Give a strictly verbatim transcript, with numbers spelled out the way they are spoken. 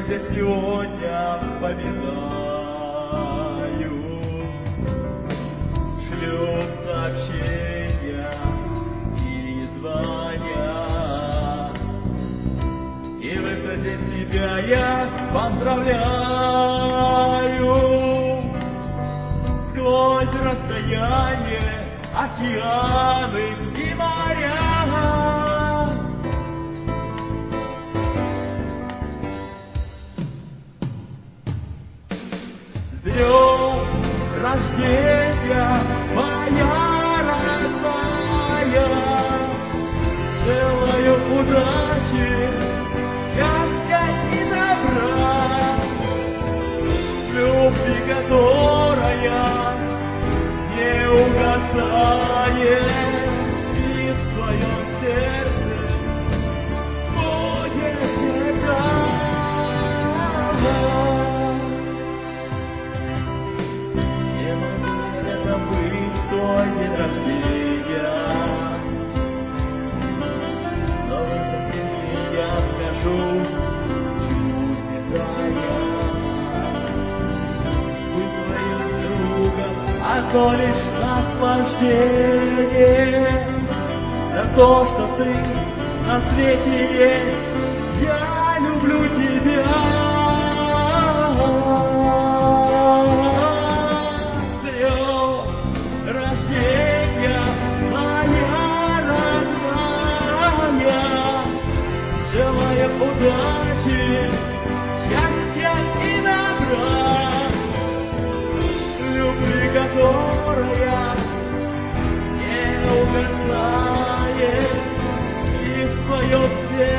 здесь сегодня вспоминаю. Шлют сообщения и звонят, и в этот день тебя я поздравляю. Сквозь расстояние, океаны и моря, с днем рождения, моя родная, желаю удачи, счастья и добра, любви, которая не угасает, и в твоем сердце будет всегда. Не могу я забыть твой день рождения, но в этот день я скажу чудесная. Будь твоим другом, а то лишь наслаждение, за то, что ты на свете есть, я люблю тебя. С днем рождения, моя родная, желаю удачи, счастья и добра, любви, которая не угасает, и в твоем сердце